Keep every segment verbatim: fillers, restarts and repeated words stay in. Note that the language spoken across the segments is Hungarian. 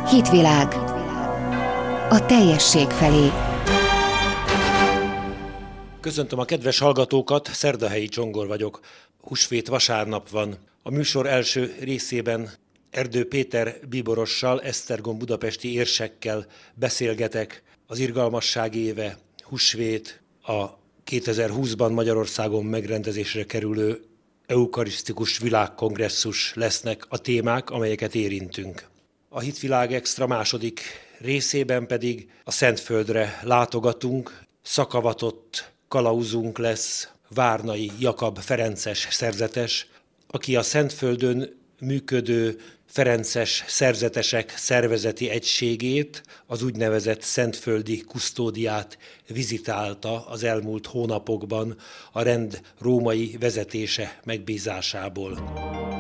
Hitvilág. A teljesség felé. Köszöntöm a kedves hallgatókat, Szerdahelyi Csongor vagyok. Húsvét vasárnap van. A műsor első részében Erdő Péter bíborossal, Esztergom budapesti érsekkel beszélgetek. Az irgalmasság éve, húsvét, a kétezer-húszban Magyarországon megrendezésre kerülő eukarisztikus világkongresszus lesznek a témák, amelyeket érintünk. A Hitvilág Extra második részében pedig a Szentföldre látogatunk, szakavatott kalauzunk lesz, Várnai Jakab ferences szerzetes, aki a Szentföldön működő ferences szerzetesek szervezeti egységét, az úgynevezett szentföldi kusztódiát vizitálta az elmúlt hónapokban a rend római vezetése megbízásából.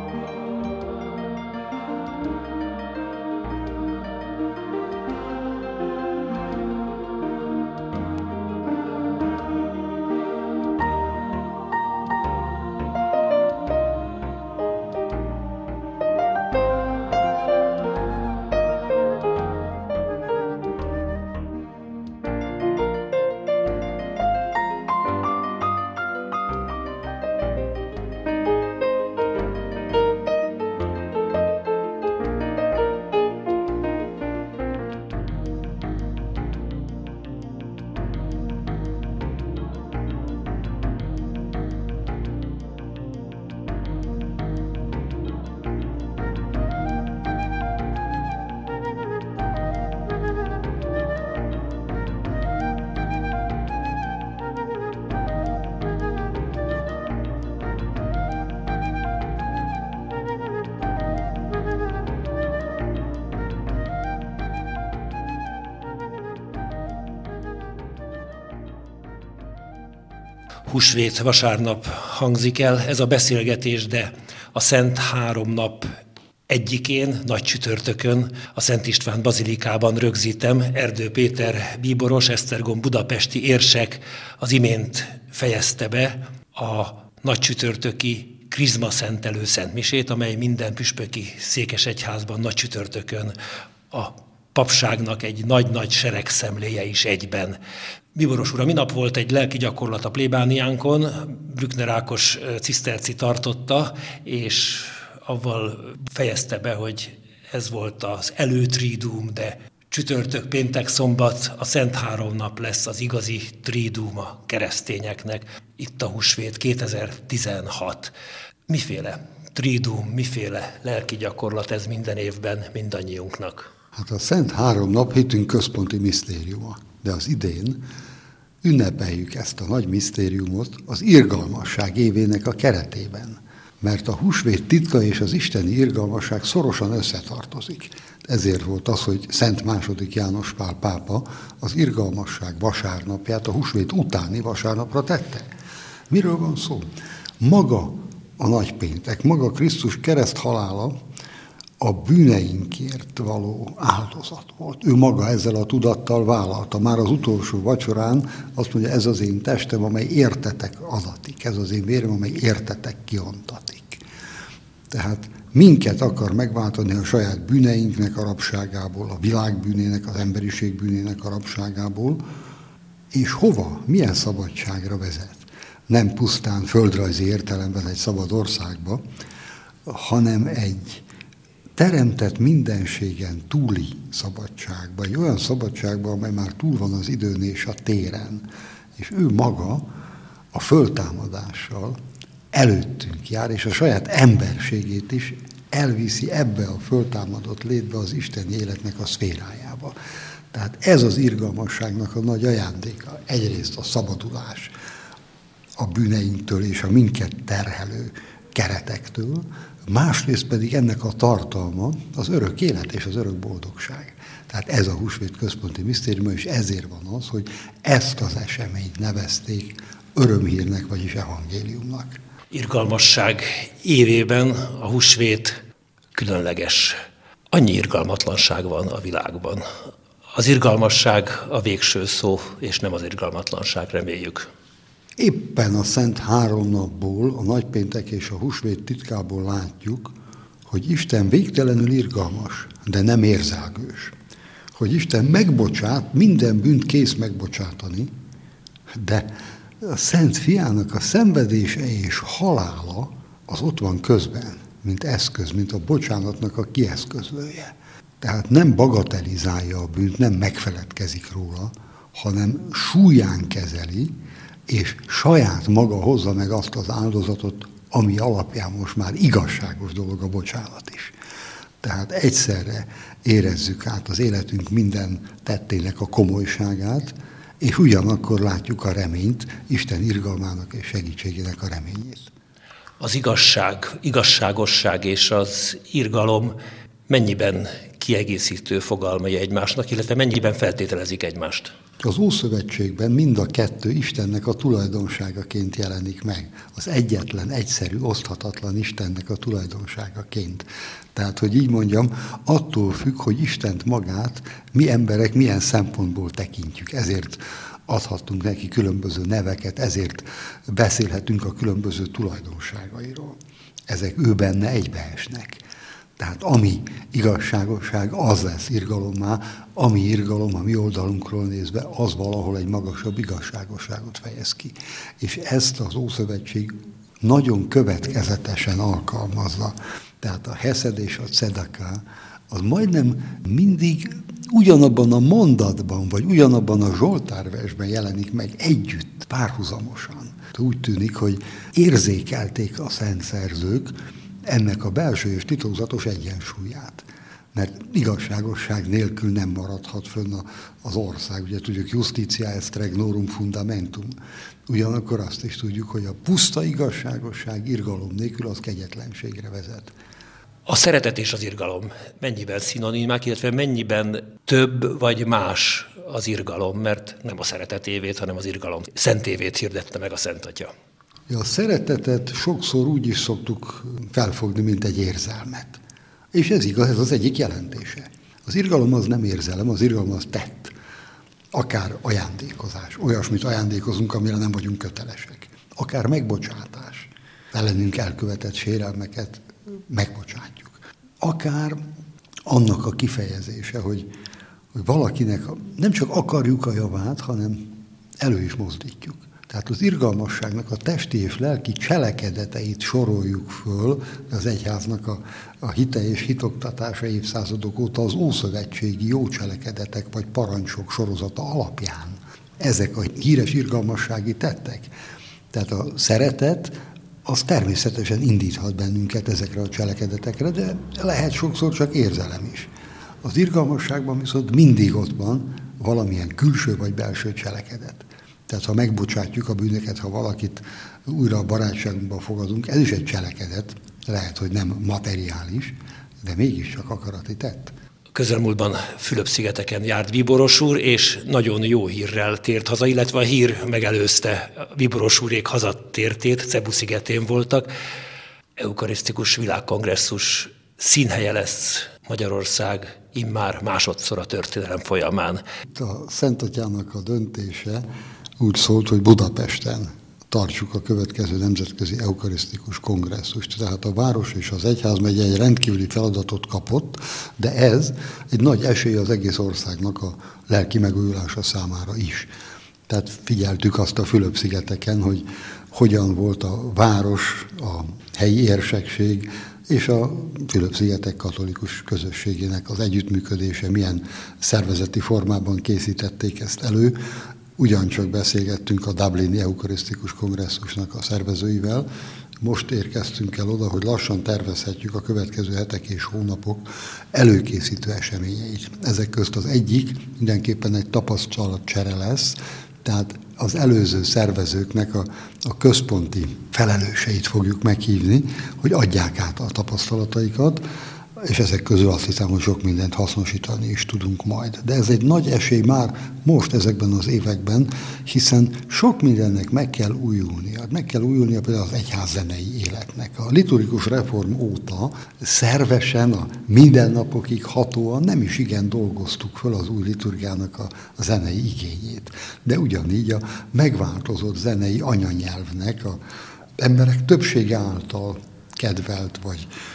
Húsvét vasárnap hangzik el ez a beszélgetés, de a Szent Három nap egyikén, nagy csütörtökön, a Szent István bazilikában rögzítem. Erdő Péter bíboros, Esztergom budapesti érsek az imént fejezte be a nagy csütörtöki krizmaszentelő szentmisét, amely minden püspöki székesegyházban nagy csütörtökön a papságnak egy nagy-nagy seregszemléje is egyben. Bíboros ura, minap volt egy lelki gyakorlat a plébániánkon, Brückner Ákos ciszterci tartotta, és avval fejezte be, hogy ez volt az előtriduum, de csütörtök, péntek, szombat, a Szent Három nap lesz az igazi triduum a keresztényeknek. Itt a húsvét kétezer-tizenhat. Miféle triduum, miféle lelki gyakorlat ez minden évben mindannyiunknak? Hát a Szent Három nap hitünk központi misztériuma, de az idén ünnepeljük ezt a nagy misztériumot az irgalmasság évének a keretében, mert a húsvét titka és az isteni irgalmasság szorosan összetartozik. Ezért volt az, hogy Szent második János Pál pápa az irgalmasság vasárnapját a húsvét utáni vasárnapra tette. Miről van szó? Maga a nagypéntek, maga Krisztus kereszthalála a bűneinkért való áldozat volt. Ő maga ezzel a tudattal vállalta. Már az utolsó vacsorán azt mondja, ez az én testem, amely értetek adatik, ez az én vérem, amely értetek kiontatik. Tehát minket akar megváltani a saját bűneinknek a rabságából, a világ bűnének, az emberiség bűnének a rabságából, és hova, milyen szabadságra vezet. Nem pusztán földrajzi értelemben egy szabad országba, hanem egy teremtett mindenségen túli szabadságban, egy olyan szabadságban, amely már túl van az időn és a téren. És ő maga a föltámadással előttünk jár, és a saját emberségét is elviszi ebbe a föltámadott létbe, az isteni életnek a szférájába. Tehát ez az irgalmasságnak a nagy ajándéka. Egyrészt a szabadulás a bűneinktől és a minket terhelő keretektől, másrészt pedig ennek a tartalma az örök élet és az örök boldogság. Tehát ez a húsvét központi misztériuma, és ezért van az, hogy ezt az eseményt nevezték örömhírnek, vagyis evangéliumnak. Irgalmasság évében a húsvét különleges. Annyi irgalmatlanság van a világban. Az irgalmasság a végső szó, és nem az irgalmatlanság, reméljük. Éppen a Szent Három napból, a nagypéntek és a húsvét titkából látjuk, hogy Isten végtelenül irgalmas, de nem érzelgős. Hogy Isten megbocsát, minden bűnt kész megbocsátani, de a Szent Fiának a szenvedése és halála az ott van közben, mint eszköz, mint a bocsánatnak a kieszközlője. Tehát nem bagatelizálja a bűnt, nem megfeledkezik róla, hanem súlyán kezeli, és saját maga hozza meg azt az áldozatot, ami alapján most már igazságos dolog a bocsánat is. Tehát egyszerre érezzük át az életünk minden tettének a komolyságát, és ugyanakkor látjuk a reményt, Isten irgalmának és segítségének a reményét. Az igazság, igazságosság és az irgalom mennyiben kiegészítő fogalmai egymásnak, illetve mennyiben feltételezik egymást? Az Ószövetségben mind a kettő Istennek a tulajdonságaként jelenik meg. Az egyetlen, egyszerű, oszthatatlan Istennek a tulajdonságaként. Tehát, hogy így mondjam, attól függ, hogy Istent magát mi emberek milyen szempontból tekintjük. Ezért adhatunk neki különböző neveket, ezért beszélhetünk a különböző tulajdonságairól. Ezek ő benne egybeesnek. Tehát ami igazságosság, az lesz irgalommá, ami irgalom a mi oldalunkról nézve, az valahol egy magasabb igazságosságot fejez ki. És ezt az Ószövetség nagyon következetesen alkalmazza. Tehát a heszed és a cedaka az majdnem mindig ugyanabban a mondatban, vagy ugyanabban a zsoltárversben jelenik meg együtt, párhuzamosan. Úgy tűnik, hogy érzékelték a szent szerzők ennek a belső és titokzatos egyensúlyát. Mert igazságosság nélkül nem maradhat fönn az ország. Ugye tudjuk, justitia est regnorum fundamentum. Ugyanakkor azt is tudjuk, hogy a puszta igazságosság irgalom nélkül az kegyetlenségre vezet. A szeretet és az irgalom mennyiben szinonimák, illetve mennyiben több vagy más az irgalom, mert nem a szeretet évét, hanem az irgalom szent évét hirdette meg a Szent Atya. A szeretetet sokszor úgy is szoktuk felfogni, mint egy érzelmet. És ez igaz, ez az egyik jelentése. Az irgalom az nem érzelem, az irgalom az tett. Akár ajándékozás, olyasmit ajándékozunk, amire nem vagyunk kötelesek. Akár megbocsátás, ellenünk elkövetett sérelmeket megbocsátjuk. Akár annak a kifejezése, hogy, hogy valakinek nem csak akarjuk a javát, hanem elő is mozdítjuk. Tehát az irgalmasságnak a testi és lelki cselekedeteit soroljuk föl, az egyháznak a, a hite és hitoktatása évszázadok óta az ószövetségi jó cselekedetek vagy parancsok sorozata alapján. Ezek a híres irgalmassági tettek. Tehát a szeretet az természetesen indíthat bennünket ezekre a cselekedetekre, de lehet sokszor csak érzelem is. Az irgalmasságban viszont mindig ott van valamilyen külső vagy belső cselekedet. Tehát ha megbocsátjuk a bűnöket, ha valakit újra a barátságunkba fogadunk, ez is egy cselekedet, lehet, hogy nem materiális, de mégiscsak akarati tett. Közelmúltban Fülöp-szigeteken járt Bíboros úr, és nagyon jó hírrel tért haza, illetve a hír megelőzte Bíboros úrék hazatértét, Cebu-szigetén voltak. Eukarisztikus világkongresszus színhelye lesz Magyarország immár másodszor a történelem folyamán. A Szent Atyának a döntése úgy szólt, hogy Budapesten tartsuk a következő nemzetközi eukarisztikus kongresszust. Tehát a város és az egyházmegye egy rendkívüli feladatot kapott, de ez egy nagy esély az egész országnak a lelki megújulása számára is. Tehát figyeltük azt a Fülöp-szigeteken, hogy hogyan volt a város, a helyi érsekség és a Fülöp-szigetek katolikus közösségének az együttműködése, milyen szervezeti formában készítették ezt elő. Ugyancsak beszélgettünk a Dublini Eukarisztikus Kongresszusnak a szervezőivel. Most érkeztünk el oda, hogy lassan tervezhetjük a következő hetek és hónapok előkészítő eseményeit. Ezek közt az egyik mindenképpen egy tapasztalatcsere lesz, tehát az előző szervezőknek a, a központi felelőseit fogjuk meghívni, hogy adják át a tapasztalataikat, és ezek közül azt hiszem, hogy sok mindent hasznosítani is tudunk majd. De ez egy nagy esély már most ezekben az években, hiszen sok mindennek meg kell újulnia. Meg kell újulnia például az egyházzenei életnek. A liturgikus reform óta szervesen, a mindennapokig hatóan nem is igen dolgoztuk föl az új liturgiának a, a zenei igényét. De ugyanígy a megváltozott zenei anyanyelvnek a emberek többsége által kedvelt vagy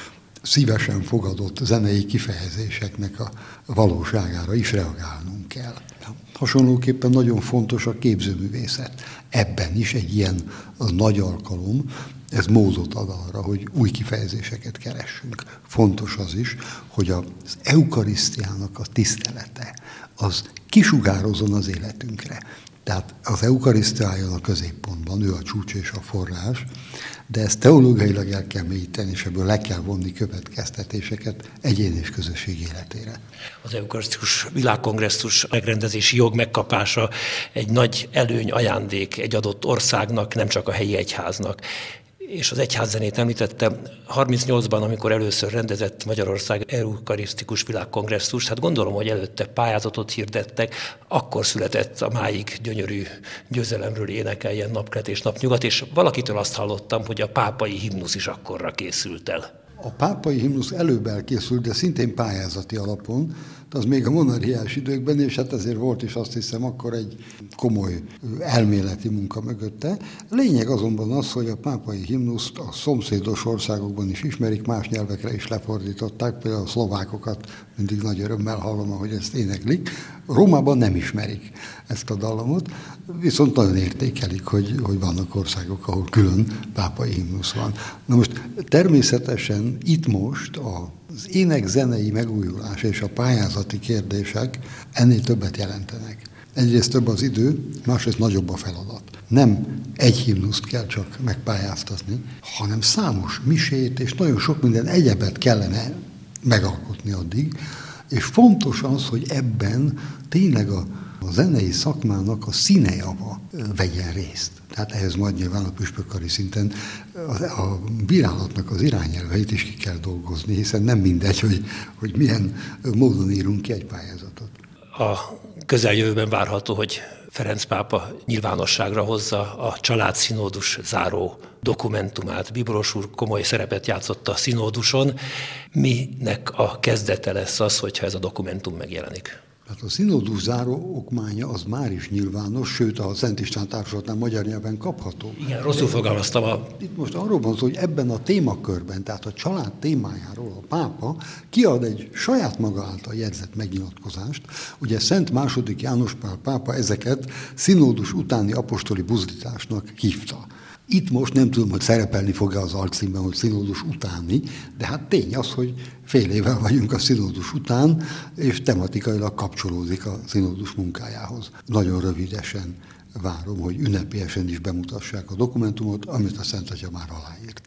szívesen fogadott zenei kifejezéseknek a valóságára is reagálnunk kell. Hasonlóképpen nagyon fontos a képzőművészet. Ebben is egy ilyen nagy alkalom, ez módot ad arra, hogy új kifejezéseket keressünk. Fontos az is, hogy az eukarisztiának a tisztelete az kisugározzon az életünkre. Tehát az eukarisztia álljon a középpontban, ő a csúcs és a forrás, de ezt teológiailag el kell mélyíteni, és ebből le kell vonni következtetéseket egyén és közösség életére. Az eukarisztikus világkongresszus megrendezési jog megkapása egy nagy előny, ajándék egy adott országnak, nem csak a helyi egyháznak. És az egyházzenét említettem, harmincnyolcban, amikor először rendezett Magyarország eukarisztikus világkongresszus, hát gondolom, hogy előtte pályázatot hirdettek, akkor született a máig gyönyörű győzelemről énekeljen napkelet és napnyugat, és valakitől azt hallottam, hogy a pápai himnusz is akkorra készült el. A pápai himnusz előbb elkészült, de szintén pályázati alapon, az még a monarchiás időkben, és hát ezért volt is azt hiszem akkor egy komoly elméleti munka mögötte. Lényeg azonban az, hogy a pápai himnuszt a szomszédos országokban is ismerik, más nyelvekre is lefordították, például a szlovákokat mindig nagy örömmel hallom, ahogy ezt éneklik. Rómában nem ismerik ezt a dallamot, viszont nagyon értékelik, hogy, hogy vannak országok, ahol külön pápai himnusz van. Na most természetesen itt most az ének-zenei megújulás és a pályázati kérdések ennél többet jelentenek. Egyrészt több az idő, másrészt nagyobb a feladat. Nem egy himnuszt kell csak megpályáztatni, hanem számos misét és nagyon sok minden egyebet kellene megalkotni addig, és fontos az, hogy ebben tényleg a, a zenei szakmának a színejava vegyen részt. Tehát ehhez majd nyilván a püspökkari szinten a, a bírálatnak az irányelveit is ki kell dolgozni, hiszen nem mindegy, hogy, hogy milyen módon írunk ki egy pályázatot. A közeljövőben várható, hogy Ferenc pápa nyilvánosságra hozza a családszínódus záró dokumentumát. Bíboros úr komoly szerepet játszott a színóduson. Minek a kezdete lesz az, hogyha ez a dokumentum megjelenik? Hát a színódus záró okmánya az már is nyilvános, sőt a Szent István Társulatnál magyar nyelven kapható. Igen, rosszul fogalmaztam. A... Itt most arról van szó, hogy ebben a témakörben, tehát a család témájáról a pápa kiad egy saját maga által jegyzett megnyilatkozást. Ugye Szent második János Pál pápa ezeket színódus utáni apostoli buzdításnak hívta. Itt most nem tudom, hogy szerepelni fog-e az alcímben, hogy színódus utáni, de hát tény az, hogy fél évvel vagyunk a színódus után, és tematikailag kapcsolódik a színódus munkájához. Nagyon rövidesen várom, hogy ünnepélyesen is bemutassák a dokumentumot, amit a Szent Atya már aláírt.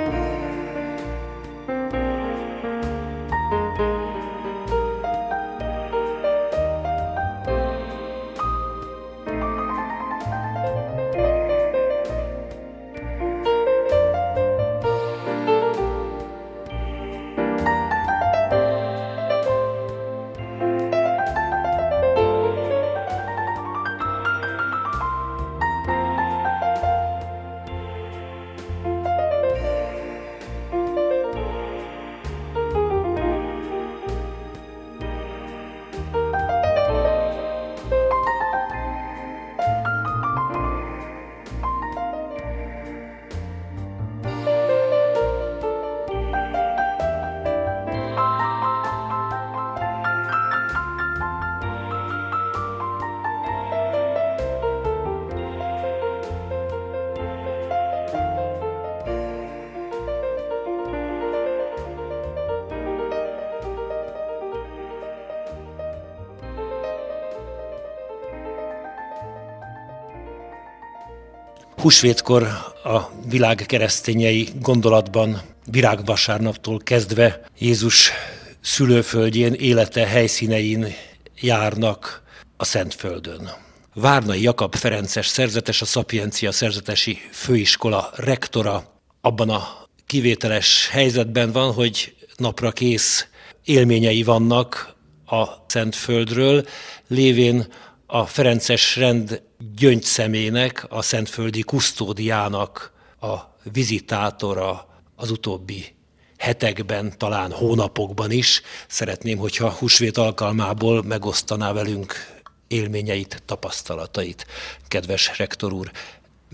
Húsvétkor a világ keresztényei gondolatban virágvasárnaptól kezdve Jézus szülőföldjén, élete helyszínein járnak a Szentföldön. Várnai Jakab ferences szerzetes, a Szapiencia szerzetesi főiskola rektora abban a kivételes helyzetben van, hogy napra kész élményei vannak a Szentföldről, lévén a ferences rend gyöngyszemének, a szentföldi kusztódiának a vizitátora az utóbbi hetekben, talán hónapokban is. Szeretném, hogyha húsvét alkalmából megosztaná velünk élményeit, tapasztalatait. Kedves rektor úr,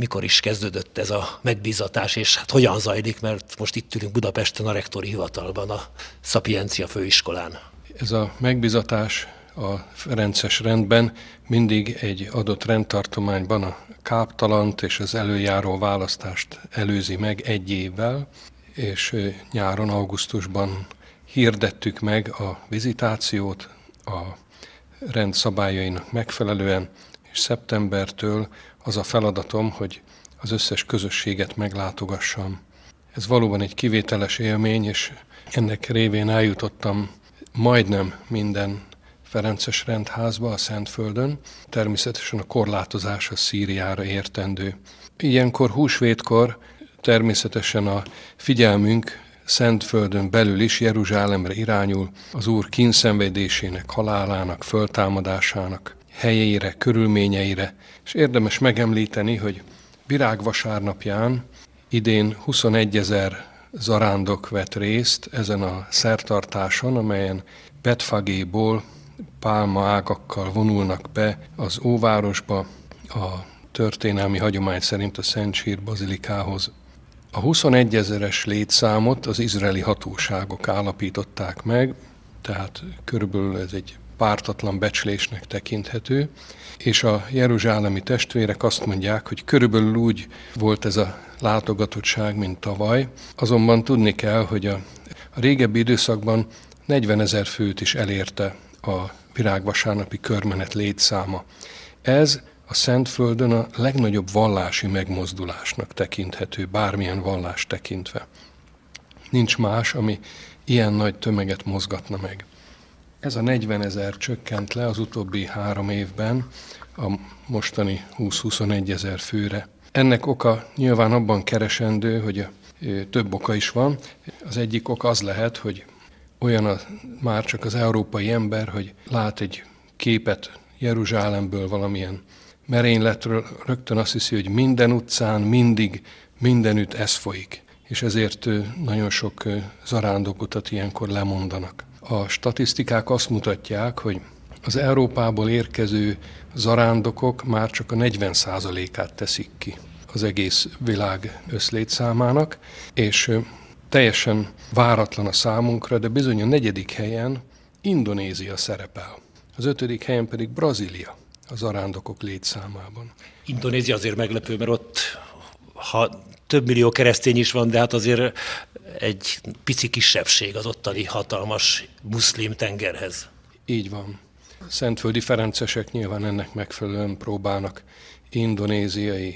mikor is kezdődött ez a megbízatás, és hát hogyan zajlik, mert most itt ülünk Budapesten a rektori hivatalban, a Szapiencia főiskolán. Ez a megbízatás a ferences rendben mindig egy adott rendtartományban a káptalant és az előjáró választást előzi meg egy évvel, és nyáron, augusztusban hirdettük meg a vizitációt a rend szabályainak megfelelően, és szeptembertől az a feladatom, hogy az összes közösséget meglátogassam. Ez valóban egy kivételes élmény, és ennek révén eljutottam majdnem minden ferences rendházba a Szentföldön, természetesen a korlátozás a Szíriára értendő. Ilyenkor húsvétkor természetesen a figyelmünk Szentföldön belül is Jeruzsálemre irányul, az Úr kínszenvedésének, halálának, föltámadásának helyére, körülményeire, és érdemes megemlíteni, hogy virágvasárnapján idén huszonegyezer zarándok vett részt ezen a szertartáson, amelyen Betfagéból pálma ágakkal vonulnak be az óvárosba, a történelmi hagyomány szerint a Szent Sír bazilikához. A huszonegyezeres létszámot az izraeli hatóságok állapították meg, tehát körülbelül ez egy pártatlan becslésnek tekinthető, és a jeruzsálemi testvérek azt mondják, hogy körülbelül úgy volt ez a látogatottság, mint tavaly. Azonban tudni kell, hogy a, a régebbi időszakban negyvenezer főt is elérte a virágvasárnapi körmenet létszáma. Ez a Szentföldön a legnagyobb vallási megmozdulásnak tekinthető, bármilyen vallást tekintve. Nincs más, ami ilyen nagy tömeget mozgatna meg. Ez a negyvenezer csökkent le az utóbbi három évben a mostani húsz-huszonegy ezer főre. Ennek oka nyilván abban keresendő, hogy a, több oka is van. Az egyik ok az lehet, hogy olyan a, már csak az európai ember, hogy lát egy képet Jeruzsálemből, valamilyen merényletről, rögtön azt hiszi, hogy minden utcán, mindig, mindenütt ez folyik. És ezért nagyon sok zarándokutat ilyenkor lemondanak. A statisztikák azt mutatják, hogy az Európából érkező zarándokok már csak a negyven százalékát teszik ki az egész világ összlétszámának, és teljesen váratlan a számunkra, de bizony a negyedik helyen Indonézia szerepel. Az ötödik helyen pedig Brazília a zarándokok létszámában. Indonézia azért meglepő, mert ott, ha több millió keresztény is van, de hát azért egy pici kisebbség az ottani hatalmas muszlim tengerhez. Így van. A szentföldi ferencesek nyilván ennek megfelelően próbálnak indonéziai,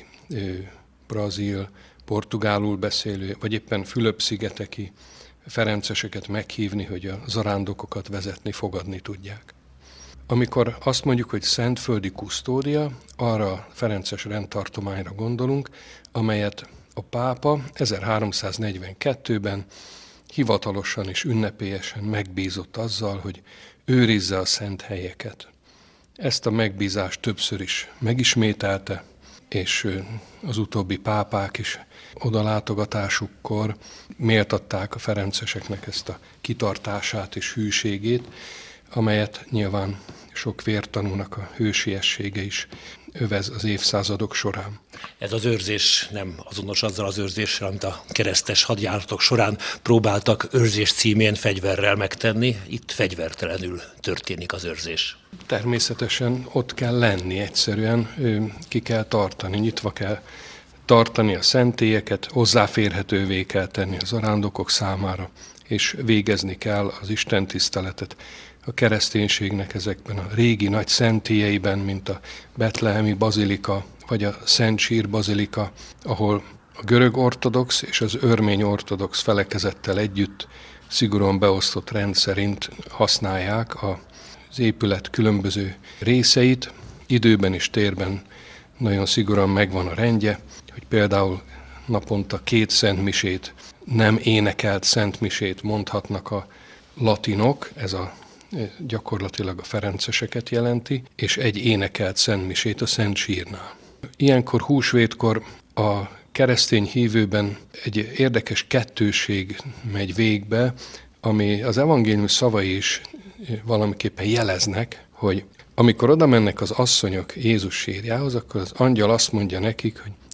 brazil, portugálul beszélő, vagy éppen Fülöp-szigeteki ferenceseket meghívni, hogy a zarándokokat vezetni, fogadni tudják. Amikor azt mondjuk, hogy szentföldi kusztódia, arra a ferences rendtartományra gondolunk, amelyet a pápa ezerháromszáznegyvenkettőben hivatalosan és ünnepélyesen megbízott azzal, hogy őrizze a szent helyeket. Ezt a megbízást többször is megismételte, és az utóbbi pápák is odalátogatásukkor méltatták a ferenceseknek ezt a kitartását és hűségét, amelyet nyilván sok vértanúnak a hősiessége is övez az évszázadok során. Ez az őrzés nem azonos azzal az őrzéssel, amit a keresztes hadjáratok során próbáltak őrzés címén fegyverrel megtenni. Itt fegyvertelenül történik az őrzés. Természetesen ott kell lenni egyszerűen, ki kell tartani, nyitva kell tartani a szentélyeket, hozzáférhetővé kell tenni az zarándokok számára, és végezni kell az istentiszteletet. A kereszténységnek ezekben a régi nagy szentélyeiben, mint a betlehemi bazilika, vagy a Szent Sír bazilika, ahol a görög ortodox és az örmény ortodox felekezettel együtt szigorúan beosztott rend szerint használják az épület különböző részeit. Időben és térben nagyon szigorúan megvan a rendje, hogy például naponta két szentmisét, nem énekelt szentmisét mondhatnak a latinok, ez a gyakorlatilag a ferenceseket jelenti, és egy énekelt szentmisét a Szent Sírnál. Ilyenkor húsvétkor a keresztény hívőben egy érdekes kettőség megy végbe, ami az evangélium szavai is valamiképpen jeleznek, hogy amikor oda mennek az asszonyok Jézus sírjához, akkor az angyal azt mondja nekik, hogy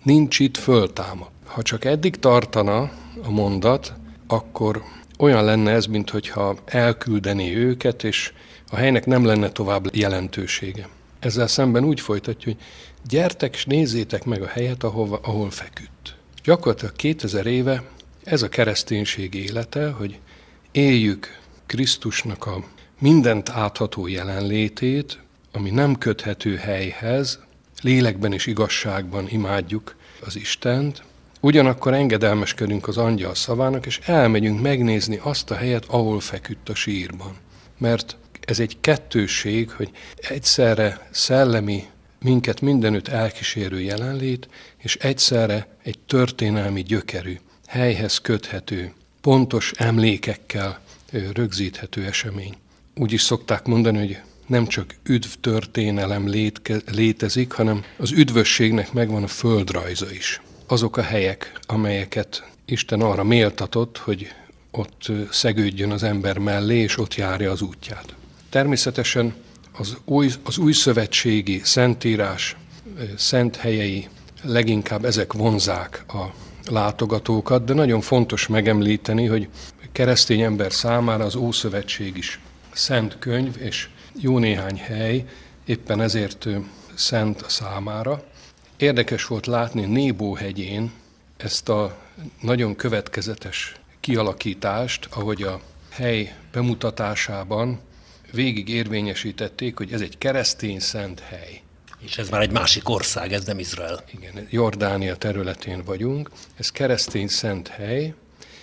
nincs itt, föltámad. Ha csak eddig tartana a mondat, akkor olyan lenne ez, minthogyha elküldeni őket, és a helynek nem lenne tovább jelentősége. Ezzel szemben úgy folytatja, hogy gyertek és nézzétek meg a helyet, ahol, ahol feküdt. Gyakorlatilag kétezer éve ez a kereszténység élete, hogy éljük Krisztusnak a mindent átható jelenlétét, ami nem köthető helyhez, lélekben és igazságban imádjuk az Istent, ugyanakkor engedelmeskedünk az angyal szavának, és elmegyünk megnézni azt a helyet, ahol feküdt a sírban. Mert ez egy kettősség, hogy egyszerre szellemi, minket mindenütt elkísérő jelenlét, és egyszerre egy történelmi gyökerű, helyhez köthető, pontos emlékekkel rögzíthető esemény. Úgy is szokták mondani, hogy nem csak üdvtörténelem létezik, hanem az üdvösségnek megvan a földrajza is. Azok a helyek, amelyeket Isten arra méltatott, hogy ott szegődjön az ember mellé, és ott járja az útját. Természetesen az új, az új szövetségi szentírás szent helyei leginkább ezek vonzák a látogatókat, de nagyon fontos megemlíteni, hogy keresztény ember számára az Ószövetség is szent könyv, és jó néhány hely éppen ezért szent a számára. Érdekes volt látni Nébó hegyén ezt a nagyon következetes kialakítást, ahogy a hely bemutatásában végig érvényesítették, hogy ez egy keresztény szent hely. És ez már egy másik ország, ez nem Izrael. Igen, Jordánia területén vagyunk, ez keresztény szent hely,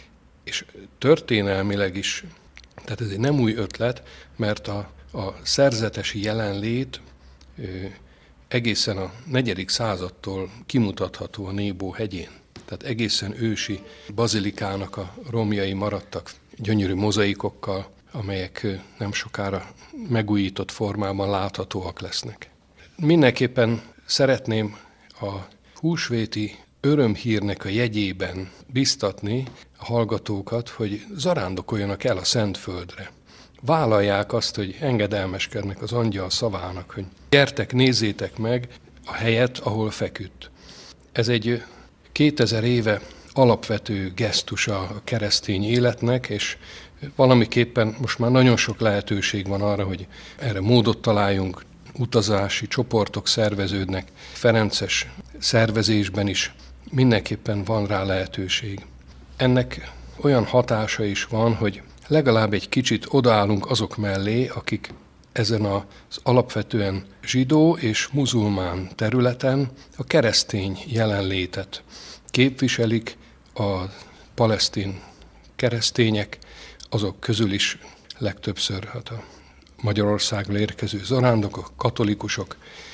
és történelmileg is, tehát ez egy nem új ötlet, mert a, a szerzetesi jelenlét ö, egészen a negyedik századtól kimutatható a Nébó hegyén. Tehát egészen ősi bazilikának a romjai maradtak gyönyörű mozaikokkal, amelyek nem sokára megújított formában láthatóak lesznek. Mindenképpen szeretném a húsvéti örömhírnek a jegyében biztatni a hallgatókat, hogy zarándokoljanak el a Szentföldre. Vállalják azt, hogy engedelmeskednek az angyal szavának, hogy gyertek, nézzétek meg a helyet, ahol feküdt. Ez egy kétezer éve alapvető gesztusa a keresztény életnek, és valamiképpen most már nagyon sok lehetőség van arra, hogy erre módot találjunk, utazási csoportok szerveződnek, ferences szervezésben is mindenképpen van rá lehetőség. Ennek olyan hatása is van, hogy legalább egy kicsit odaállunk azok mellé, akik ezen az alapvetően zsidó és muzulmán területen a keresztény jelenlétet képviselik, a palesztin keresztények, azok közül is legtöbbször hát a Magyarországról érkező zarándokok, katolikusok,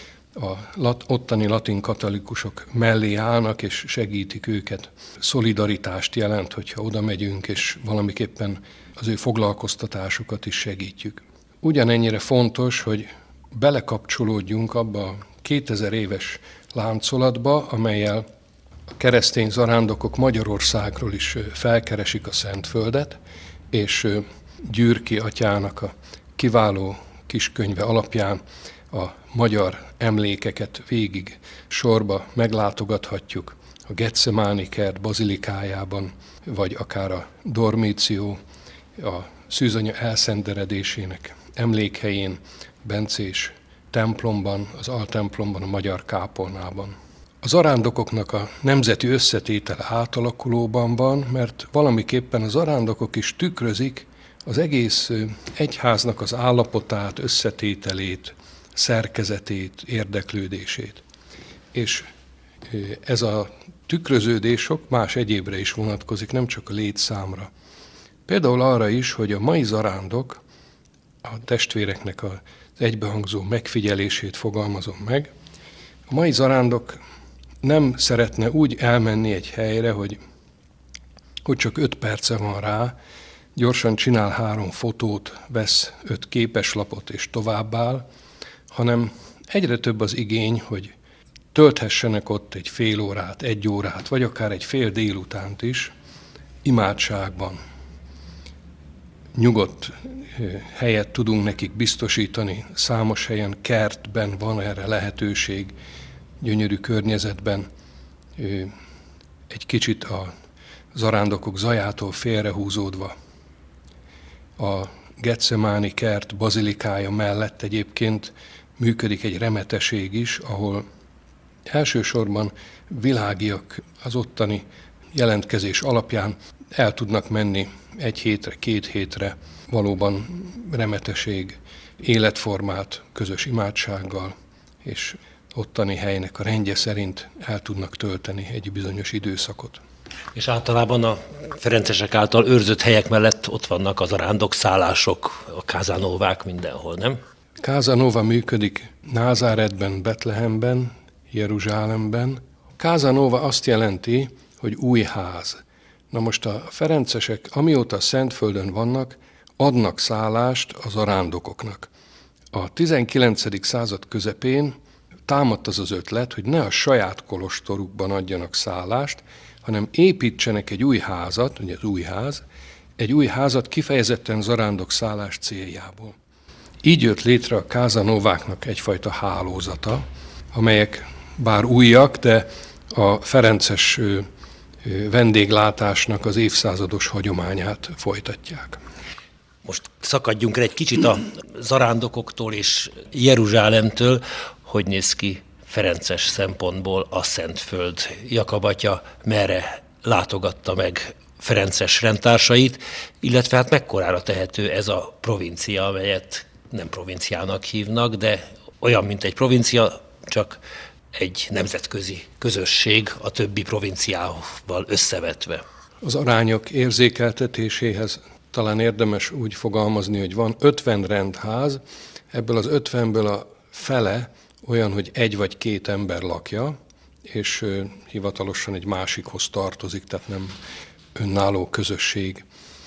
a lat, ottani latin katolikusok mellé állnak és segítik őket. Szolidaritást jelent, hogyha oda megyünk, és valamiképpen az ő foglalkoztatásukat is segítjük. Ugyanennyire fontos, hogy belekapcsolódjunk abba a kétezer éves láncolatba, amellyel a keresztény zarándokok Magyarországról is felkeresik a Szentföldet, és Gyürki atyának a kiváló kiskönyve alapján a magyar emlékeket végig sorba meglátogathatjuk a Getsemáni kert bazilikájában, vagy akár a Dormíció, a Szűzanya elszenteredésének emlékhelyén, Bencés templomban, az altemplomban, a Magyar kápolnában. A zarándokoknak a nemzeti összetétele átalakulóban van, mert valamiképpen a zarándokok is tükrözik az egész egyháznak az állapotát, összetételét, szerkezetét, érdeklődését. És ez a tükröződés sok más egyébre is vonatkozik, nem csak a létszámra. Például arra is, hogy a mai zarándok, a testvéreknek az egybehangzó megfigyelését fogalmazom meg, a mai zarándok nem szeretne úgy elmenni egy helyre, hogy, hogy csak öt perce van rá, gyorsan csinál három fotót, vesz öt képeslapot és továbbáll, hanem egyre több az igény, hogy tölthessenek ott egy fél órát, egy órát, vagy akár egy fél délutánt is, imádságban. Nyugodt helyet tudunk nekik biztosítani, számos helyen kertben van erre lehetőség, gyönyörű környezetben, egy kicsit a zarándokok zajától félrehúzódva. A Getsemáni kert bazilikája mellett egyébként működik egy remeteség is, ahol elsősorban világiak az ottani jelentkezés alapján el tudnak menni egy hétre, két hétre, valóban remeteség, életformát közös imádsággal, és ottani helynek a rendje szerint el tudnak tölteni egy bizonyos időszakot. És általában a ferencesek által őrzött helyek mellett ott vannak az arándokszállások, a Casanovák mindenhol, nem? Casanova működik Názáretben, Betlehemben, Jeruzsálemben. Casanova azt jelenti, hogy új ház. Na most a ferencesek, amióta Szentföldön vannak, adnak szállást az arándokoknak. A tizenkilencedik század közepén támadt az az ötlet, hogy ne a saját kolostorukban adjanak szállást, hanem építsenek egy új házat, ugye az új ház, egy új házat kifejezetten zarándok szállás céljából. Így jött létre a Casanováknak egyfajta hálózata, amelyek bár újak, de a ferences vendéglátásnak az évszázados hagyományát folytatják. Most szakadjunk el egy kicsit a zarándokoktól és Jeruzsálemtől. Hogy néz ki ferences szempontból a Szentföld? Jakab atya merre látogatta meg ferences rendtársait, illetve hát mekkorára tehető ez a provincia, amelyet nem provinciának hívnak, de olyan, mint egy provincia, csak egy nemzetközi közösség a többi provinciával összevetve. Az arányok érzékeltetéséhez talán érdemes úgy fogalmazni, hogy van ötven rendház, ebből az ötvenből a fele olyan, hogy egy vagy két ember lakja, és hivatalosan egy másikhoz tartozik, tehát nem önálló közösség.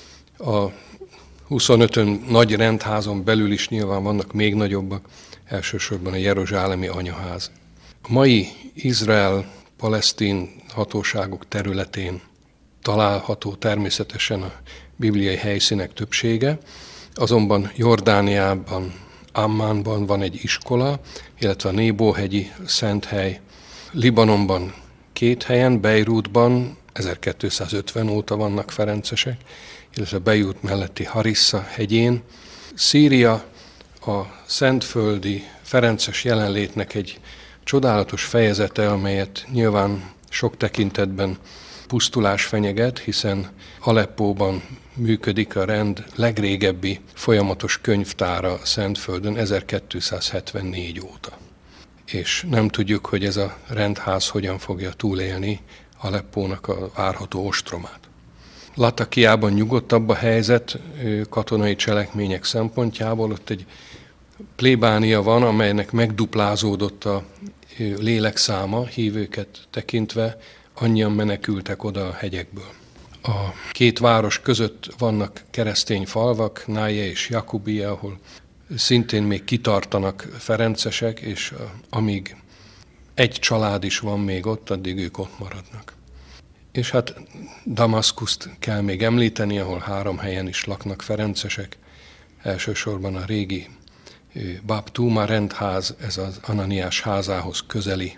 A huszonötön nagy rendházon belül is nyilván vannak még nagyobbak, elsősorban a jeruzsálemi anyaház. A mai Izrael-palesztin hatóságok területén található természetesen a bibliai helyszínek többsége, azonban Jordániában, Ammánban van egy iskola, illetve a Nébóhegyi Szenthely, Libanonban két helyen, Beirutban ezerkétszázötven óta vannak ferencesek, illetve Beirut melletti Harissa hegyén. Szíria a szentföldi ferences jelenlétnek egy csodálatos fejezete, amelyet nyilván sok tekintetben pusztulás fenyeget, hiszen Aleppóban működik a rend legrégebbi folyamatos könyvtára Szentföldön ezerkétszázhetvennégy óta. És nem tudjuk, hogy ez a rendház hogyan fogja túlélni Aleppónak a várható ostromát. Latakiában nyugodtabb a helyzet katonai cselekmények szempontjából, ott egy plébánia van, amelynek megduplázódott a lélekszáma, hívőket tekintve, annyian menekültek oda a hegyekből. A két város között vannak keresztény falvak, Náje és Jakubia, ahol szintén még kitartanak ferencesek, és amíg egy család is van még ott, addig ők ott maradnak. És hát Damaszkuszt kell még említeni, ahol három helyen is laknak ferencesek, elsősorban a régi Bab Túma rendház, ez az Ananiás házához közeli,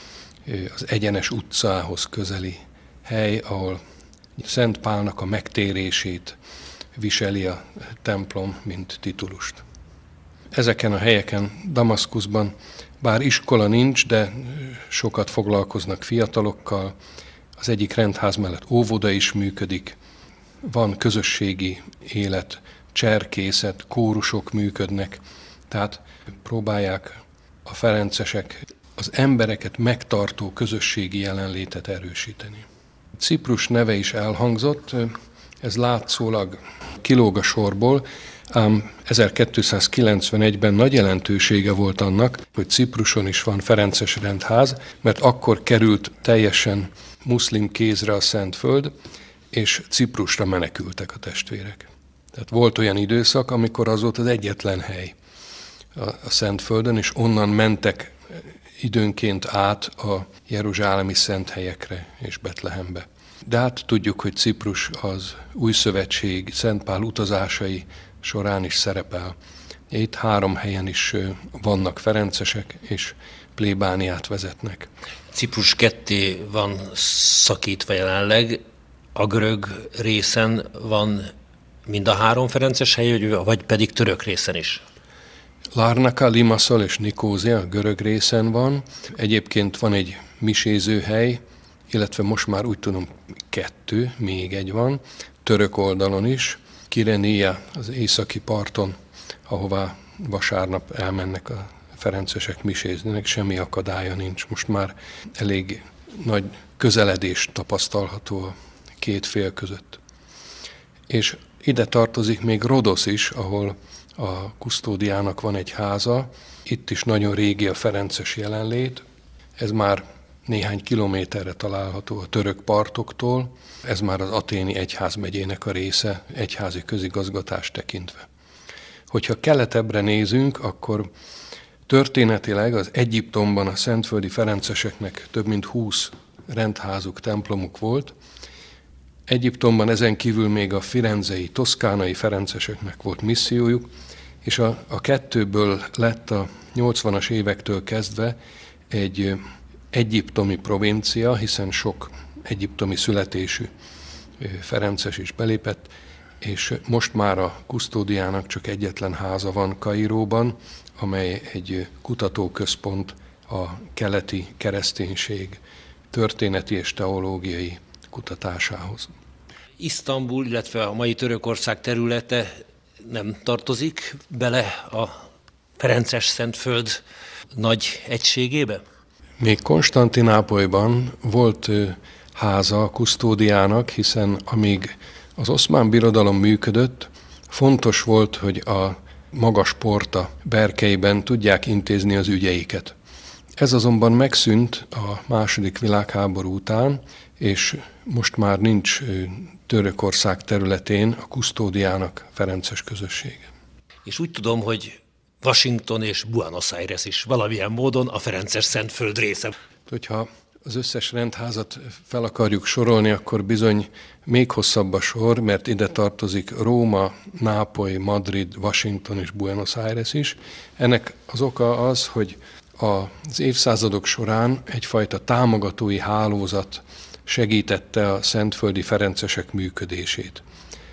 az Egyenes utcához közeli hely, ahol Szent Pálnak a megtérését viseli a templom, mint titulust. Ezeken a helyeken, Damaszkuszban, bár iskola nincs, de sokat foglalkoznak fiatalokkal, az egyik rendház mellett óvoda is működik, van közösségi élet, cserkészet, kórusok működnek, tehát próbálják a ferencesek az embereket megtartó közösségi jelenlétet erősíteni. Ciprus neve is elhangzott, ez látszólag kilóg a sorból, ám ezerkétszázkilencvenegyben nagy jelentősége volt annak, hogy Cipruson is van ferences rendház, mert akkor került teljesen muszlim kézre a Szentföld, és Ciprusra menekültek a testvérek. Tehát volt olyan időszak, amikor az volt az egyetlen hely a Szentföldön, és onnan mentek időnként át a jeruzsálemi szent helyekre és Betlehembe. De hát tudjuk, hogy Ciprus az új szövetség Szent Pál utazásai során is szerepel. Itt három helyen is vannak ferencesek, és plébániát vezetnek. Ciprus ketté van szakítva jelenleg, a görög részen van mind a három ferences hely, vagy pedig török részen is? Larnaca, Limassol és Nikózia a görög részen van. Egyébként van egy misézőhely, illetve most már úgy tudom kettő, még egy van, török oldalon is, Kirenia az északi parton, ahová vasárnap elmennek a ferencesek miséznének, semmi akadálya nincs. Most már elég nagy közeledés tapasztalható a két fél között. És ide tartozik még Rodosz is, ahol a kusztódiának van egy háza. Itt is nagyon régi a ferences jelenlét. Ez már néhány kilométerre található a török partoktól. Ez már az athéni egyházmegyének a része, egyházi közigazgatást tekintve. Hogyha keletebbre nézünk, akkor történetileg az Egyiptomban a szentföldi ferenceseknek több mint húsz rendházuk, templomuk volt. Egyiptomban ezen kívül még a firenzei, toszkánai ferenceseknek volt missziójuk, és a, a kettőből lett a nyolcvanas évektől kezdve egy egyiptomi provincia, hiszen sok egyiptomi születésű ferences is belépett, és most már a kusztódiának csak egyetlen háza van Kairóban, amely egy kutatóközpont a keleti kereszténység történeti és teológiai kutatásához. Isztambul, illetve a mai Törökország területe nem tartozik bele a ferences Szentföld nagy egységébe? Még Konstantinápolyban volt háza a kusztódiának, hiszen amíg az Oszmán Birodalom működött, fontos volt, hogy a magas porta berkeiben tudják intézni az ügyeiket. Ez azonban megszűnt a második világháború után, és most már nincs Törökország területén a kusztódiának ferences közössége. És úgy tudom, hogy Washington és Buenos Aires is valamilyen módon a ferences Szentföld része. Hogyha az összes rendházat fel akarjuk sorolni, akkor bizony még hosszabb a sor, mert ide tartozik Róma, Nápoly, Madrid, Washington és Buenos Aires is. Ennek az oka az, hogy az évszázadok során egyfajta támogatói hálózat segítette a szentföldi ferencesek működését.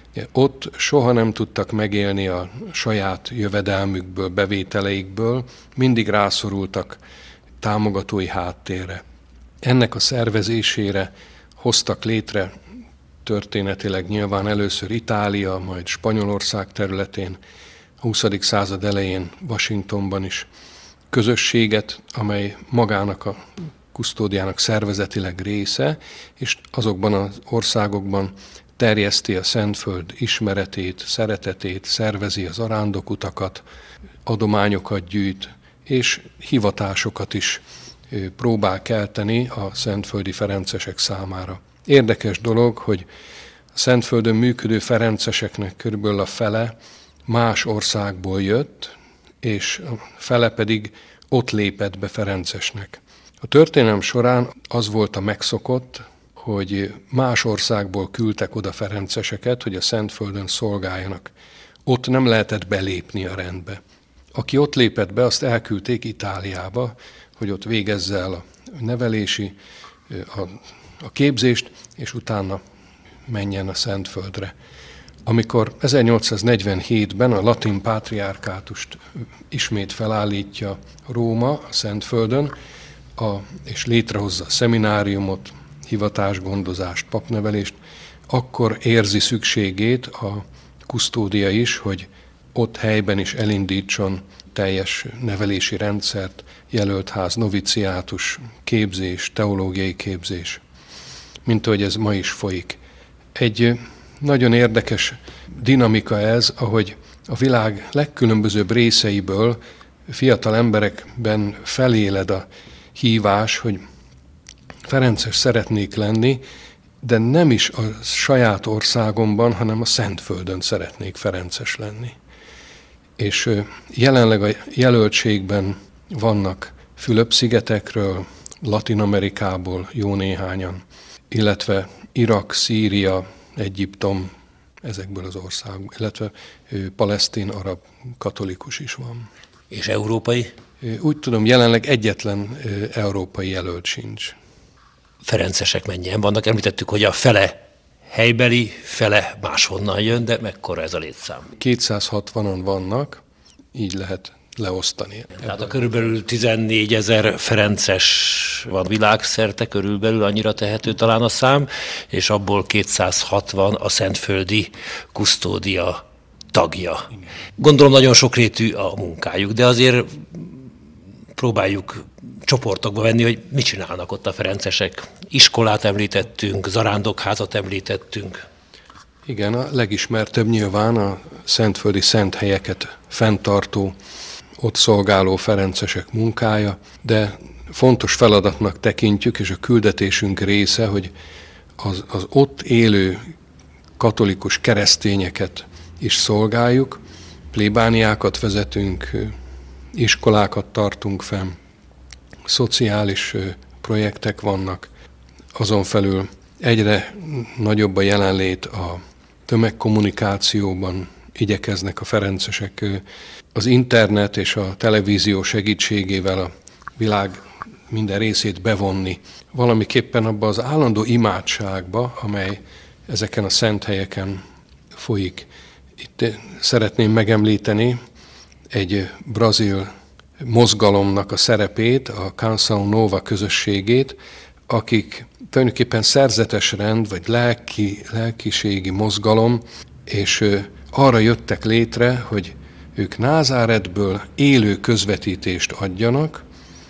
Ott soha nem tudtak megélni a saját jövedelmükből, bevételeikből, mindig rászorultak támogatói háttérre. Ennek a szervezésére hoztak létre történetileg nyilván először Itália, majd Spanyolország területén, a huszadik század elején Washingtonban is közösséget, amely magának a kusztódiának szervezetileg része, és azokban az országokban terjeszti a Szentföld ismeretét, szeretetét, szervezi az arándokutakat, adományokat gyűjt, és hivatásokat is próbál kelteni a szentföldi ferencesek számára. Érdekes dolog, hogy a Szentföldön működő ferenceseknek körülbelül a fele más országból jött, és a fele pedig ott lépett be ferencesnek. A történelem során az volt a megszokott, hogy más országból küldtek oda ferenceseket, hogy a Szentföldön szolgáljanak. Ott nem lehetett belépni a rendbe. Aki ott lépett be, azt elküldték Itáliába, hogy ott végezze el a nevelési, a, a képzést, és utána menjen a Szentföldre. Amikor ezernyolcszáznegyvenhétben a latin pátriárkátust ismét felállítja Róma a Szentföldön, a, és létrehozza a szemináriumot, hivatásgondozást, papnevelést, akkor érzi szükségét a kusztódia is, hogy ott helyben is elindítson teljes nevelési rendszert, jelölt ház, noviciátus, képzés, teológiai képzés, mint ahogy ez ma is folyik. Egy nagyon érdekes dinamika ez, ahogy a világ legkülönbözőbb részeiből fiatal emberekben feléled a hívás, hogy ferences szeretnék lenni, de nem is a saját országomban, hanem a Szentföldön szeretnék ferences lenni. És jelenleg a jelöltségben vannak Fülöp-szigetekről, Latin-Amerikából jó néhányan, illetve Irak, Szíria, Egyiptom, ezekből az országból, illetve palesztin, arab katolikus is van. És európai? Úgy tudom, jelenleg egyetlen európai jelölt sincs. Ferencesek mennyien vannak? Említettük, hogy a fele helybeli, fele máshonnan jön, de mekkora ez a létszám? kétszázhatvanan vannak, így lehet leosztani. Tehát a körülbelül tizennégyezer ferences van világszerte, körülbelül annyira tehető talán a szám, és abból kétszázhatvan a szentföldi kusztódia tagja. Gondolom nagyon sokrétű a munkájuk, de azért próbáljuk csoportokba venni, hogy mit csinálnak ott a ferencesek. Iskolát említettünk, zarándokházat említettünk. Igen, a legismertebb nyilván a szentföldi szent helyeket fenntartó, ott szolgáló ferencesek munkája, de fontos feladatnak tekintjük, és a küldetésünk része, hogy az, az ott élő katolikus keresztényeket is szolgáljuk, plébániákat vezetünk, iskolákat tartunk fenn, szociális projektek vannak, azon felül egyre nagyobb a jelenlét a tömegkommunikációban, igyekeznek a ferencesek az internet és a televízió segítségével a világ minden részét bevonni. Valamiképpen abba az állandó imádságba, amely ezeken a szent helyeken folyik. Itt szeretném megemlíteni egy brazil mozgalomnak a szerepét, a Canção Nova közösségét, akik tulajdonképpen szerzetes rend, vagy lelki, lelkiségi mozgalom, és arra jöttek létre, hogy ők Názáretből élő közvetítést adjanak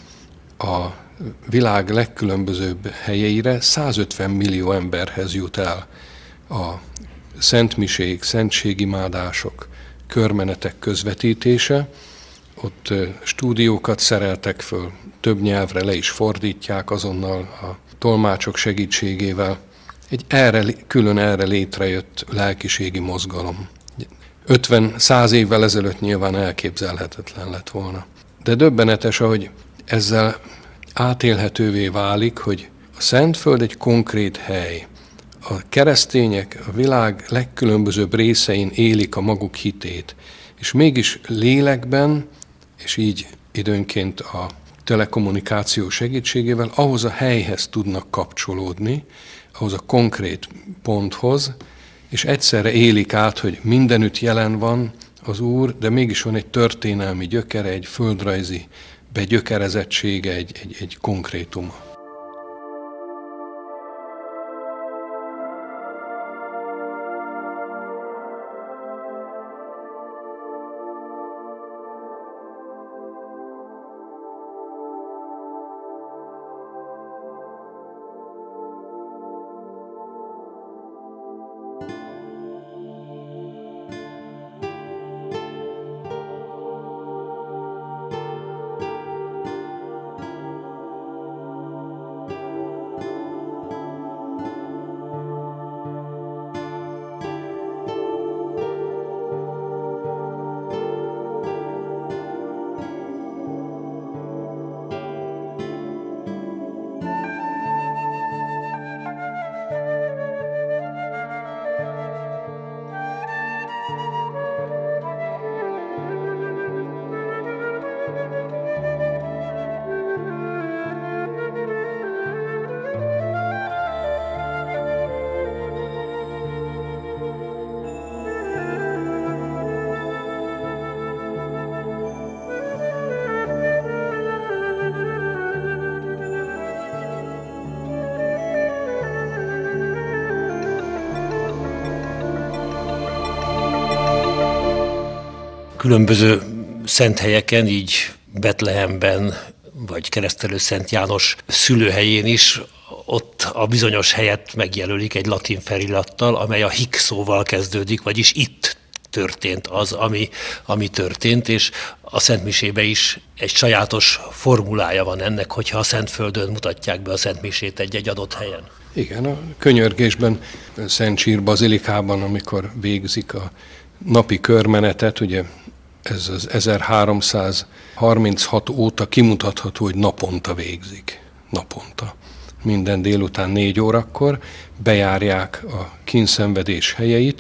a világ legkülönbözőbb helyeire, százötven millió emberhez jut el a szentmisék, szentségimádások, körmenetek közvetítése. Ott stúdiókat szereltek föl, több nyelvre le is fordítják azonnal a tolmácsok segítségével. Egy erre, külön erre létrejött lelkiségi mozgalom. ötven-száz évvel ezelőtt nyilván elképzelhetetlen lett volna. De döbbenetes, ahogy ezzel átélhetővé válik, hogy a Szentföld egy konkrét hely. A keresztények a világ legkülönbözőbb részein élik a maguk hitét, és mégis lélekben, és így időnként a telekommunikáció segítségével ahhoz a helyhez tudnak kapcsolódni, ahhoz a konkrét ponthoz, és egyszerre élik át, hogy mindenütt jelen van az Úr, de mégis van egy történelmi gyökere, egy földrajzi begyökerezettsége, egy, egy, egy konkrétuma. Különböző szent helyeken, így Betlehemben, vagy Keresztelő Szent János szülőhelyén is, ott a bizonyos helyet megjelölik egy latin felirattal, amely a hic szóval kezdődik, vagyis itt történt az, ami, ami történt, és a szentmisében is egy sajátos formulája van ennek, hogyha a Szentföldön mutatják be a szentmisét egy-egy adott helyen. Igen, a könyörgésben, Szent Sír bazilikában, amikor végzik a napi körmenetet, ugye ez az ezerháromszázharminchat óta kimutatható, hogy naponta végzik. Naponta. Minden délután négy órakor bejárják a kínszenvedés helyeit,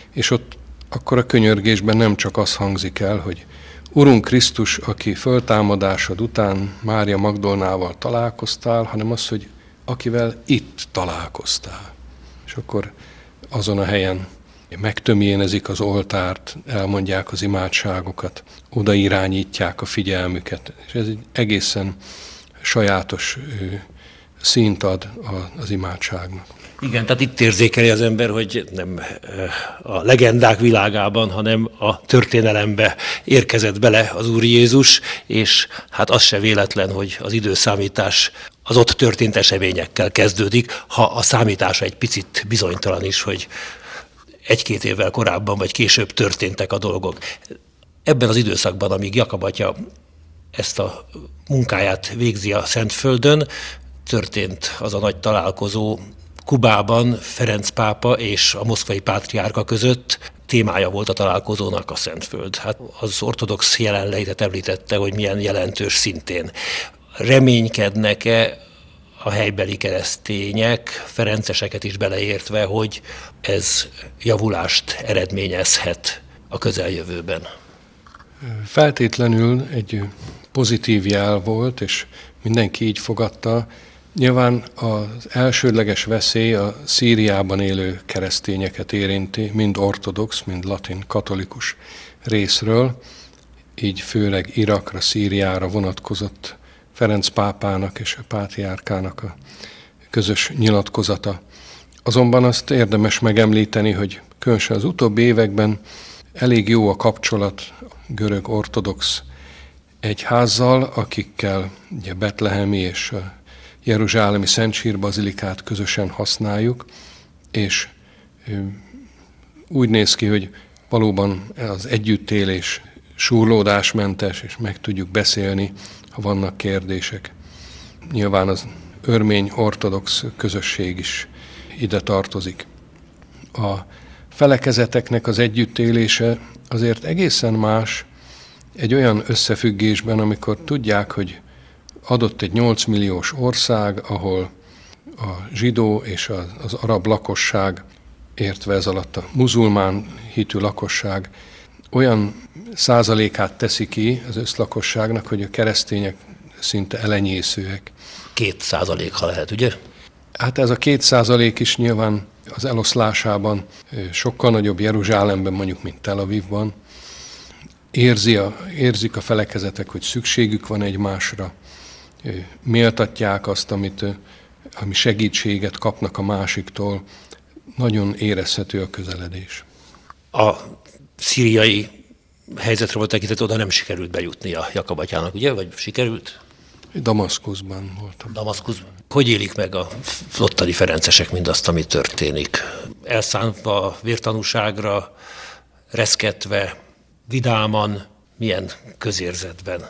és ott akkor a könyörgésben nem csak az hangzik el, hogy Urunk Krisztus, aki föltámadásod után Mária Magdolnával találkoztál, hanem az, hogy akivel itt találkoztál. És akkor azon a helyen megtömjénezik az oltárt, elmondják az imádságokat, oda irányítják a figyelmüket. És ez egy egészen sajátos színt ad az imádságnak. Igen, tehát itt érzékeli az ember, hogy nem a legendák világában, hanem a történelembe érkezett bele az Úr Jézus, és hát az se véletlen, hogy az időszámítás az ott történt eseményekkel kezdődik, ha a számítása egy picit bizonytalan is, hogy egy-két évvel korábban vagy később történtek a dolgok. Ebben az időszakban, amíg Jakab atya ezt a munkáját végzi a Szentföldön, történt az a nagy találkozó Kubában Ferenc pápa és a moszkvai pátriárka között. Témája volt a találkozónak a Szentföld. Hát az ortodox jelenlétet említette, hogy milyen jelentős szintén. Reménykednek-e a helybeli keresztények, ferenceseket is beleértve, hogy ez javulást eredményezhet a közeljövőben? Feltétlenül egy pozitív jel volt, és mindenki így fogadta. Nyilván az elsődleges veszély a Szíriában élő keresztényeket érinti, mind ortodox, mind latin katolikus részről, így főleg Irakra, Szíriára vonatkozott Ferenc pápának és a pátriárkának a közös nyilatkozata. Azonban azt érdemes megemlíteni, hogy különösen az utóbbi években elég jó a kapcsolat görög ortodox egyházzal, akikkel ugye betlehemi és a jeruzsálemi Szent Sír bazilikát közösen használjuk, és úgy néz ki, hogy valóban az együttélés súrlódásmentes, és meg tudjuk beszélni, ha vannak kérdések. Nyilván az örmény ortodox közösség is ide tartozik. A felekezeteknek az együttélése azért egészen más egy olyan összefüggésben, amikor tudják, hogy adott egy nyolc milliós ország, ahol a zsidó és az arab lakosság, értve ez alatt a muzulmán hitű lakosság, olyan százalékát teszi ki az összlakosságnak, hogy a keresztények szinte elenyészőek. Két százalék, ha lehet, ugye? Hát ez a két százalék is nyilván az eloszlásában sokkal nagyobb Jeruzsálemben, mondjuk, mint Tel Avivban. Érzi a, érzik a felekezetek, hogy szükségük van egymásra, méltatják azt, amit, ami segítséget kapnak a másiktól. Nagyon érezhető a közeledés. A szíriai helyzetre volt tekintető, oda nem sikerült bejutni a Jakab atyának, ugye? Vagy sikerült? Damaszkuszban voltam. Damaszkuszban. Hogy élik meg a flottani ferencesek mindazt, ami történik? Elszánva a vértanúságra, reszketve, vidáman, milyen közérzetben?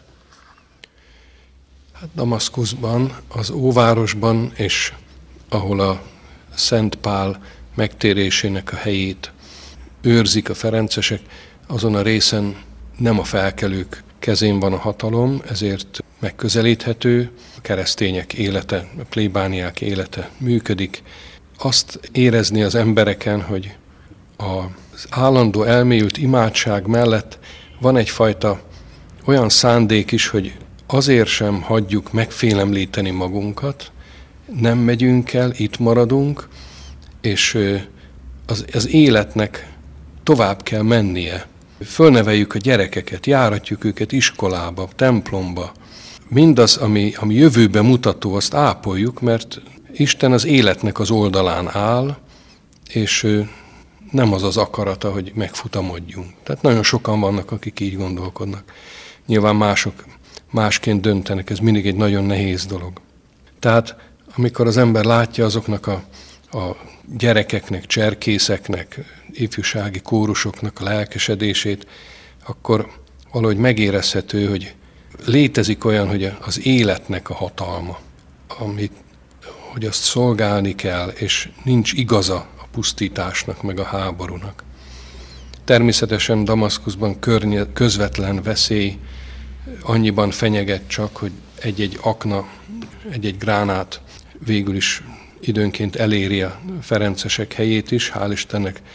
Hát Damaszkuszban, az óvárosban, és ahol a Szent Pál megtérésének a helyét őrzik a ferencesek, azon a részen nem a felkelők kezén van a hatalom, ezért megközelíthető, a keresztények élete, a plébániák élete működik. Azt érezni az embereken, hogy az állandó elmélyült imádság mellett van egyfajta olyan szándék is, hogy azért sem hagyjuk megfélemlíteni magunkat, nem megyünk el, itt maradunk, és az, az életnek tovább kell mennie. Fölneveljük a gyerekeket, járatjuk őket iskolába, templomba. Mindaz, ami, ami jövőbe mutató, azt ápoljuk, mert Isten az életnek az oldalán áll, és nem az az akarata, hogy megfutamodjunk. Tehát nagyon sokan vannak, akik így gondolkodnak. Nyilván mások másként döntenek, ez mindig egy nagyon nehéz dolog. Tehát amikor az ember látja azoknak a, a gyerekeknek, cserkészeknek, ifjúsági kórusoknak a lelkesedését, akkor valahogy megérezhető, hogy létezik olyan, hogy az életnek a hatalma, amit, hogy azt szolgálni kell, és nincs igaza a pusztításnak, meg a háborúnak. Természetesen Damaszkuszban környe, közvetlen veszély annyiban fenyeget csak, hogy egy-egy akna, egy-egy gránát végül is időnként eléri a ferencesek helyét is, hál' Istennek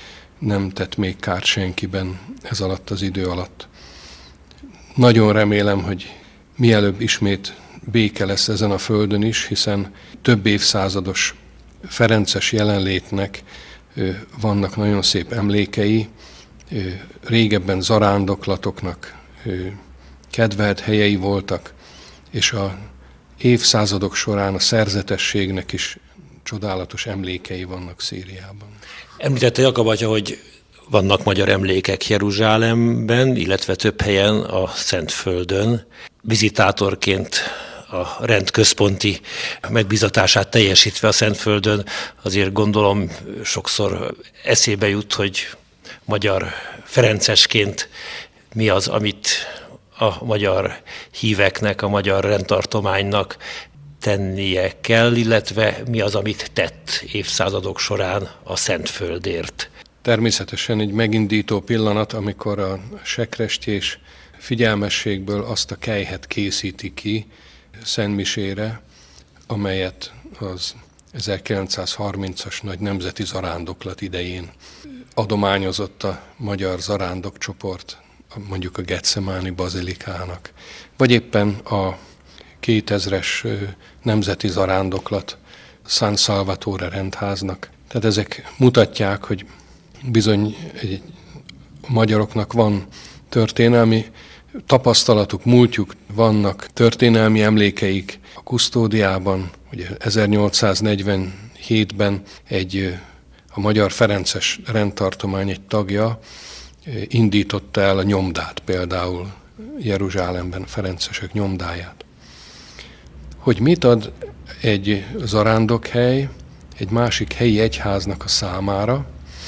nem tett még kárt senkiben ez alatt az idő alatt. Nagyon remélem, hogy mielőbb ismét béke lesz ezen a földön is, hiszen több évszázados ferences jelenlétnek vannak nagyon szép emlékei, régebben zarándoklatoknak kedvelt helyei voltak, és a évszázadok során a szerzetességnek is csodálatos emlékei vannak Szíriában. Említette Jakab atya, hogy vannak magyar emlékek Jeruzsálemben, illetve több helyen a Szentföldön. Vizitátorként a rend központi megbízatását teljesítve a Szentföldön, azért gondolom sokszor eszébe jut, hogy magyar ferencesként mi az, amit a magyar híveknek, a magyar rendtartománynak tennie kell, illetve mi az, amit tett évszázadok során a Szentföldért. Természetesen egy megindító pillanat, amikor a sekrestyés figyelmességből azt a kelyhet készíti ki szentmisére, amelyet az ezerkilencszázharmincas nagy nemzeti zarándoklat idején adományozott a magyar zarándokcsoport, mondjuk a Getsemáni bazilikának, vagy éppen a kétezres nemzeti zarándoklat San Salvatore rendháznak. Tehát ezek mutatják, hogy bizony egy, a magyaroknak van történelmi tapasztalatuk, múltjuk, vannak történelmi emlékeik a kusztódiában. Ugye ezernyolcszáznegyvenhétben egy a Magyar Ferences rendtartomány egy tagja indította el a nyomdát, például Jeruzsálemben a ferencesek nyomdáját. Hogy mit ad egy zarándokhely egy másik helyi egyháznak a számára,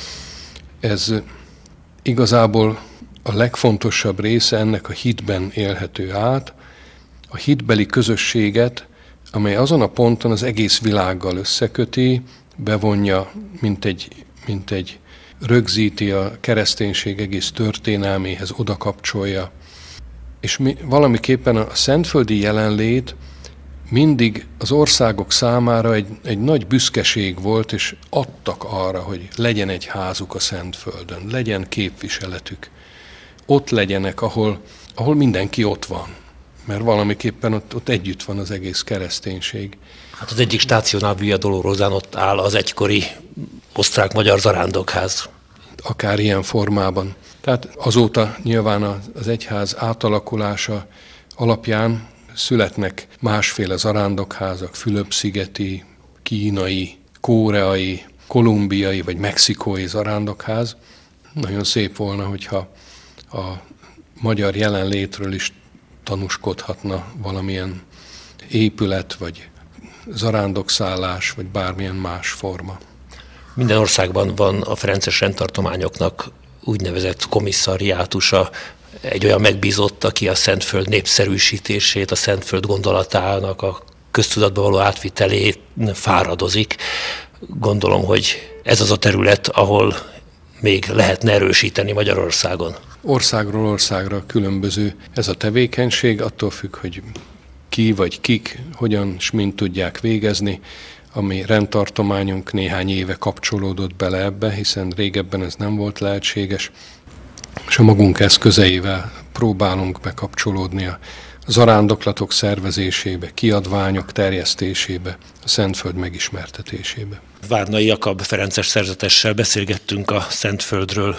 ez igazából a legfontosabb része ennek a hitben élhető át, a hitbeli közösséget, amely azon a ponton az egész világgal összeköti, bevonja, mint egy, mint egy rögzíti a kereszténység egész történelméhez, oda kapcsolja. És mi, valamiképpen a szentföldi jelenlét mindig az országok számára egy, egy nagy büszkeség volt, és adtak arra, hogy legyen egy házuk a Szentföldön, legyen képviseletük. Ott legyenek, ahol, ahol mindenki ott van, mert valamiképpen ott, ott együtt van az egész kereszténység. Hát az egyik stációnál Via Dolorosán ott áll az egykori osztrák-magyar zarándokház. Akár ilyen formában. Tehát azóta nyilván az egyház átalakulása alapján születnek másféle zarándokházak, Fülöp-szigeti, kínai, koreai, kolumbiai vagy mexikói zarándokház. Nagyon szép volna, hogyha a magyar jelenlétről is tanúskodhatna valamilyen épület, vagy zarándokszállás, vagy bármilyen más forma. Minden országban van a ferences rendtartományoknak úgynevezett komisszariátusa, egy olyan megbízott, aki a Szentföld népszerűsítését, a Szentföld gondolatának a köztudatba való átvitelét fáradozik. Gondolom, hogy ez az a terület, ahol még lehetne erősíteni Magyarországon. Országról országra különböző ez a tevékenység, attól függ, hogy ki vagy kik, hogyan és mint tudják végezni. A mi rendtartományunk néhány éve kapcsolódott bele ebbe, hiszen régebben ez nem volt lehetséges, és a magunk eszközeivel próbálunk bekapcsolódni a zarándoklatok szervezésébe, kiadványok terjesztésébe, a Szentföld megismertetésébe. Várnai Jakab ferences szerzetessel beszélgettünk a Szentföldről.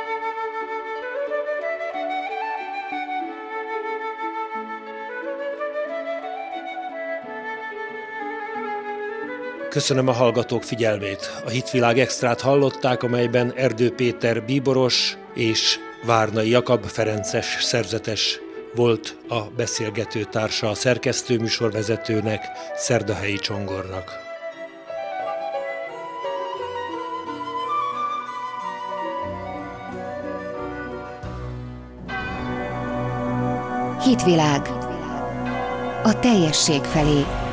Köszönöm a hallgatók figyelmét. A Hitvilág Extrát hallották, amelyben Erdő Péter bíboros és Várnai Jakab ferences szerzetes volt a beszélgető társa a szerkesztő műsorvezetőnek, Szerdahelyi Csongornak. Hitvilág. A teljesség felé.